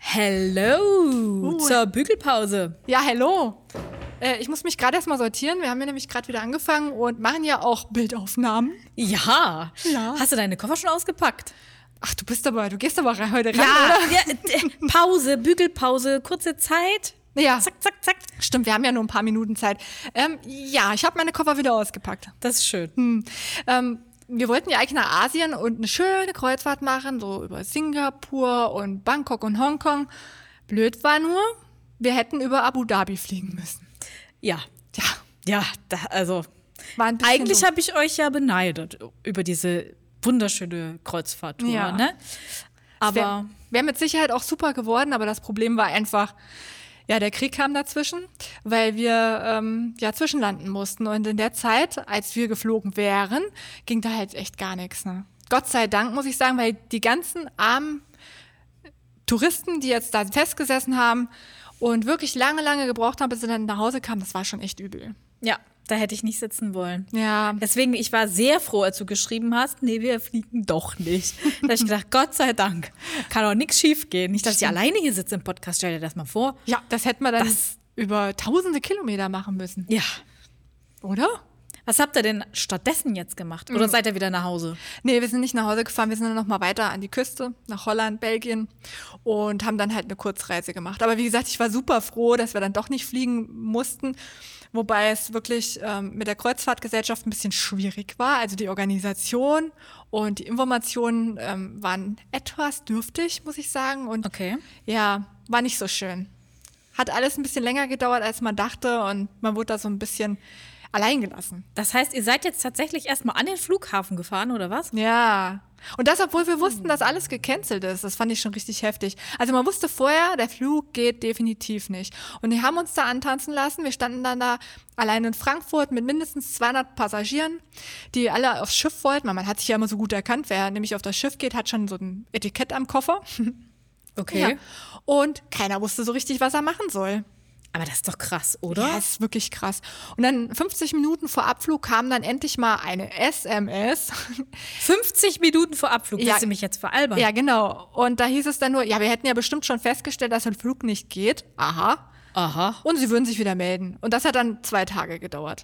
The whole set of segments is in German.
Hello zur Bügelpause. Ja, hello. Ich muss mich gerade erstmal sortieren. Wir haben ja nämlich gerade wieder angefangen und machen ja auch Bildaufnahmen. Ja. Hast du deine Koffer schon ausgepackt? Ach, du gehst aber heute ran, Ja, oder? Pause, Bügelpause, kurze Zeit. Ja. Zack, zack, zack. Stimmt, wir haben ja nur ein paar Minuten Zeit. Ja, ich habe meine Koffer wieder ausgepackt. Das ist schön. Wir wollten ja eigentlich nach Asien und eine schöne Kreuzfahrt machen, so über Singapur und Bangkok und Hongkong. Blöd war nur, wir hätten über Abu Dhabi fliegen müssen. Ja. Ja, Also war ein bisschen eigentlich doof. habe ich euch ja beneidet über diese wunderschöne Kreuzfahrttour, Ja. ne? Aber Wäre mit Sicherheit auch super geworden, aber das Problem war einfach, ja, der Krieg kam dazwischen, weil wir zwischenlanden mussten. Und in der Zeit, als wir geflogen wären, ging da halt echt gar nichts. Ne? Gott sei Dank, muss ich sagen, weil die ganzen armen Touristen, die jetzt da festgesessen haben und wirklich lange gebraucht haben, bis sie dann nach Hause kamen, das war schon echt übel. ja, da hätte ich nicht sitzen wollen. Ja, Deswegen, ich war sehr froh, als du geschrieben hast, nee, wir fliegen doch nicht. Da habe ich gedacht, Gott sei Dank, kann auch nichts schief gehen. Nicht, dass ich alleine hier sitze im Podcast, stell dir das mal vor. ja, das hätten wir dann Das- über tausende Kilometer machen müssen, Ja. oder? Was habt ihr denn stattdessen jetzt gemacht? Oder seid ihr wieder nach Hause? Nee, wir sind nicht nach Hause gefahren, wir sind dann noch mal weiter an die Küste, nach Holland, Belgien und haben dann halt eine Kurzreise gemacht. Aber wie gesagt, ich war super froh, dass wir dann doch nicht fliegen mussten, wobei es wirklich mit der Kreuzfahrtgesellschaft ein bisschen schwierig war. Also die Organisation und die Informationen waren etwas dürftig, muss ich sagen. Und Okay. ja, war nicht so schön. Hat alles ein bisschen länger gedauert, als man dachte und man wurde da so ein bisschen allein gelassen. Das heißt, ihr seid jetzt tatsächlich erstmal an den Flughafen gefahren, oder was? Ja. Und das, obwohl wir wussten, dass alles gecancelt ist. Das fand ich schon richtig heftig. Also man wusste vorher, der Flug geht definitiv nicht. Und die haben uns da antanzen lassen. Wir standen dann da allein in Frankfurt mit mindestens 200 Passagieren, die alle aufs Schiff wollten. Man hat sich ja immer so gut erkannt. Wer nämlich auf das Schiff geht, hat schon so ein Etikett am Koffer. Okay. Ja. Und keiner wusste so richtig, was er machen soll. Aber das ist doch krass, oder? Ja, ist wirklich krass. Und dann 50 Minuten vor Abflug kam dann endlich mal eine SMS. 50 Minuten vor Abflug, Ja. willst du mich jetzt veralbern? Ja, genau. Und da hieß es dann nur, ja, wir hätten ja bestimmt schon festgestellt, dass ein Flug nicht geht. Aha. Aha. Und sie würden sich wieder melden. Und das hat dann 2 Tage gedauert.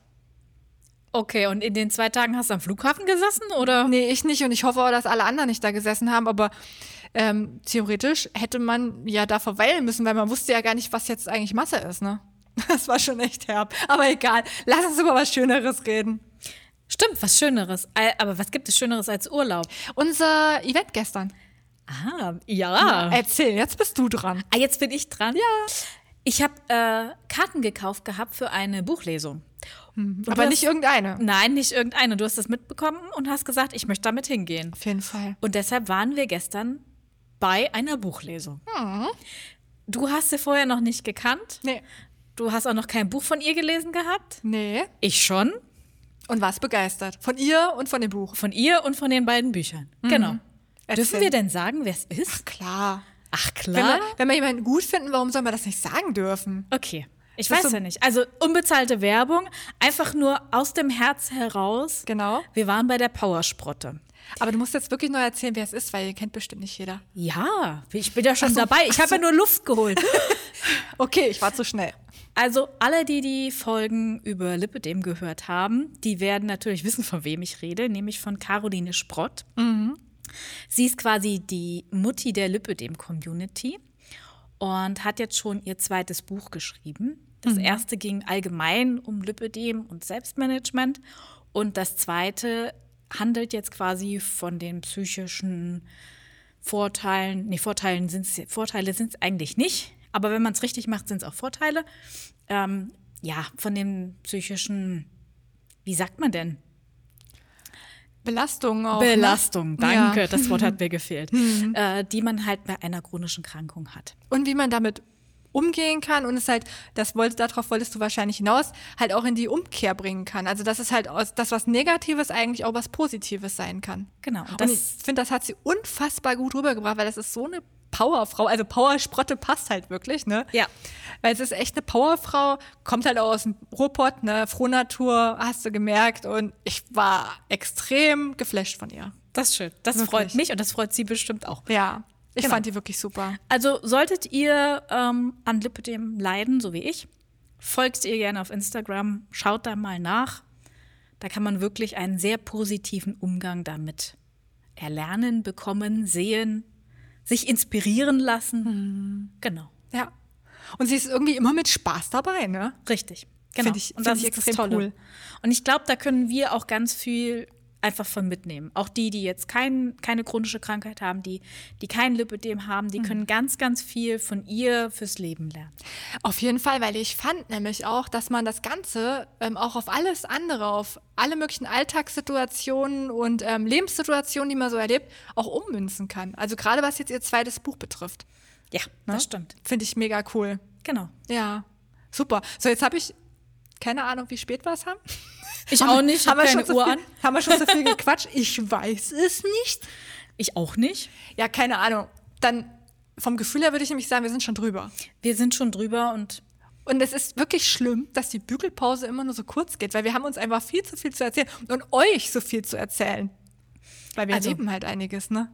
Okay, und in den 2 Tagen hast du am Flughafen gesessen, oder? Nee, ich nicht. Und ich hoffe auch, dass alle anderen nicht da gesessen haben. Aber theoretisch hätte man ja da verweilen müssen, weil man wusste ja gar nicht, was jetzt eigentlich Masse ist, ne? Das war schon echt herb. Aber egal. Lass uns über was Schöneres reden. Stimmt, was Schöneres. Aber was gibt es Schöneres als Urlaub? Unser Event gestern. Ah, ja. Erzähl, jetzt bist du dran. Jetzt bin ich dran. Ja. Ich habe Karten gekauft gehabt für eine Buchlesung. Und Aber du nicht hast- irgendeine. Nein, nicht irgendeine. Du hast das mitbekommen und hast gesagt, ich möchte damit hingehen. Auf jeden Fall. Und deshalb waren wir gestern bei einer Buchlesung. Du hast sie vorher noch nicht gekannt. Nee. Du hast auch noch kein Buch von ihr gelesen gehabt. Nee. Ich schon. Und warst begeistert. Von ihr und von dem Buch. Von ihr und von den beiden Büchern. Genau. Erzähl. Dürfen wir denn sagen, wer es ist? Klar. Ach Wenn wir jemanden gut finden, warum soll man das nicht sagen dürfen? Okay. Ich Das ist weiß so- ja nicht. Also unbezahlte Werbung, einfach nur aus dem Herz heraus. Genau. Wir waren bei der Powersprotte. Aber du musst jetzt wirklich noch erzählen, wer es ist, weil ihr kennt bestimmt nicht jeder. Ja, ich bin ja schon Ach so, dabei. Ich ach habe ja so. nur Luft geholt. Okay, ich war zu schnell. Also alle, die die Folgen über Lipidem gehört haben, die werden natürlich wissen, von wem ich rede, nämlich von Caroline Sprott. Sie ist quasi die Mutti der Lipidem-Community und hat jetzt schon ihr 2. Buch geschrieben. Das erste ging allgemein um Lipidem und Selbstmanagement und das 2. handelt jetzt quasi von den psychischen Vorteilen. Nee, Vorteile sind es eigentlich nicht, aber wenn man es richtig macht, sind es auch Vorteile. Von dem psychischen, wie sagt man denn? Belastung auch. Belastung, danke, Ja. das Wort hat mir gefehlt. Die man halt bei einer chronischen Krankung hat. Und wie man damit umgehen kann und es halt, darauf wolltest du wahrscheinlich hinaus, halt auch in die Umkehr bringen kann. Also dass es halt aus das, was Negatives eigentlich auch was Positives sein kann. Genau. Und ich finde, das hat sie unfassbar gut rübergebracht, weil das ist so eine Powerfrau, also Powersprotte passt halt wirklich, ne? Ja. Weil es ist echt eine Powerfrau, kommt halt auch aus dem Ruhrpott, ne? Frohnatur, hast du gemerkt und ich war extrem geflasht von ihr. Das ist schön. Das Wirklich. freut mich und das freut sie bestimmt auch. Ja. Ich fand die wirklich super. Also solltet ihr an Lipödem leiden, so wie ich, folgt ihr gerne auf Instagram, schaut da mal nach. Da kann man wirklich einen sehr positiven Umgang damit erlernen, bekommen, sehen, sich inspirieren lassen. Genau. Ja. Und sie ist irgendwie immer mit Spaß dabei, ne? Richtig. Genau. Und das ist extrem cool. Und ich glaube, da können wir auch ganz viel einfach von mitnehmen. Auch die jetzt keine chronische Krankheit haben, die kein Lipödem haben, die können ganz, ganz viel von ihr fürs Leben lernen. Auf jeden Fall, weil ich fand nämlich auch, dass man das Ganze auch auf alles andere, auf alle möglichen Alltagssituationen und Lebenssituationen, die man so erlebt, auch ummünzen kann. Also gerade was jetzt ihr zweites Buch betrifft. Ja, das stimmt. Finde ich mega cool. Genau. Ja, super. So, jetzt habe ich keine Ahnung, wie spät wir es haben. Ich auch nicht, ich habe keine Uhr an. Haben wir schon so viel gequatscht? Ich weiß es nicht. Ich auch nicht. Ja, keine Ahnung. Dann vom Gefühl her würde ich nämlich sagen, wir sind schon drüber. Wir sind schon drüber und es ist wirklich schlimm, dass die Bügelpause immer nur so kurz geht, weil wir haben uns einfach viel zu viel zu erzählen und euch so viel zu erzählen. Weil wir erleben halt einiges, ne?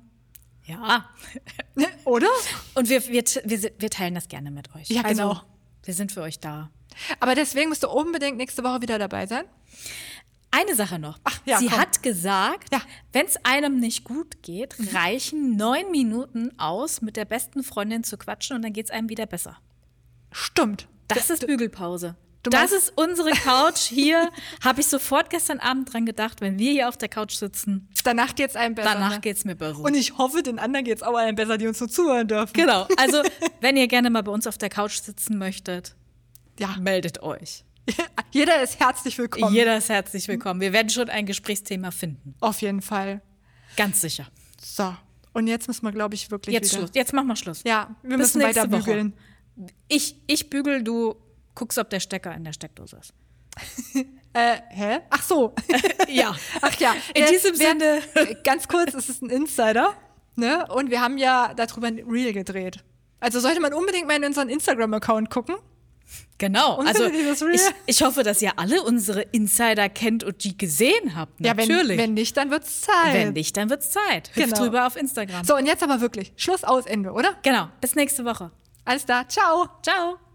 Ja. Oder? Und wir teilen das gerne mit euch. Ja, genau. Also, wir sind für euch da. Aber deswegen musst du unbedingt nächste Woche wieder dabei sein. Eine Sache noch. Sie hat gesagt, wenn es einem nicht gut geht, reichen 9 Minuten aus, mit der besten Freundin zu quatschen und dann geht es einem wieder besser. Stimmt. Das ist Bügelpause. Das ist unsere Couch hier. Habe ich sofort gestern Abend dran gedacht, wenn wir hier auf der Couch sitzen. Danach geht es einem besser. Danach geht es mir besser. Und ich hoffe, den anderen geht es auch allen besser, die uns nur zuhören dürfen. Genau. Also, wenn ihr gerne mal bei uns auf der Couch sitzen möchtet, meldet euch. Jeder ist herzlich willkommen. Jeder ist herzlich willkommen. Wir werden schon ein Gesprächsthema finden. Auf jeden Fall. Ganz sicher. So, und jetzt müssen wir, glaube ich, wirklich Jetzt Schluss. Jetzt machen wir Schluss. Ja, wir müssen weiter bügeln. Ich bügel, du guckst, ob der Stecker in der Steckdose ist. Hä? Ach so. Ja. Ach ja. In diesem Sinne. Ganz kurz, es ist ein Insider. Ne? Und wir haben ja darüber ein Reel gedreht. Also sollte man unbedingt mal in unseren Instagram-Account gucken. Genau, also ich hoffe, dass ihr alle unsere Insider kennt und die gesehen habt, natürlich. Ja, wenn nicht, dann wird's Zeit. Wenn nicht, dann wird's Zeit. Hüpft drüber auf Instagram. So, und jetzt aber wirklich, Schluss, aus, Ende, oder? Genau, bis nächste Woche. Alles klar, ciao. Ciao.